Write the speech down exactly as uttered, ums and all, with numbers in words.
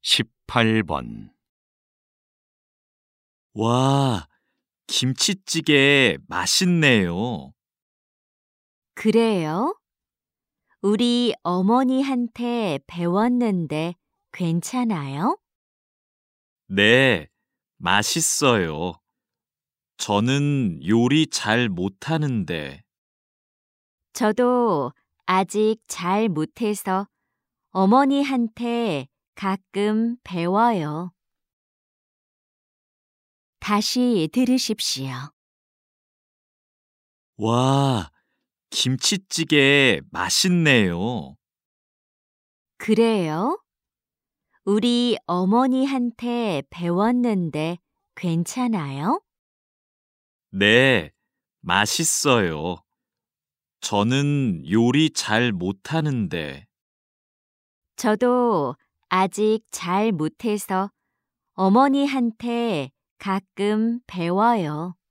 십팔 번. 와, 김치찌개 맛있네요. 그래요? 우리 어머니한테 배웠는데 괜찮아요? 네, 맛있어요. 저는 요리 잘 못하는데. 저도 아직 잘 못해서 어머니한테 가끔 배워요. 다시 들으십시오. 와, 김치찌개 맛있네요. 그래요? 우리 어머니한테 배웠는데 괜찮아요? 네, 맛있어요. 저는 요리 잘 못하는데. 저도 아직 잘 못해서 어머니한테 가끔 배워요.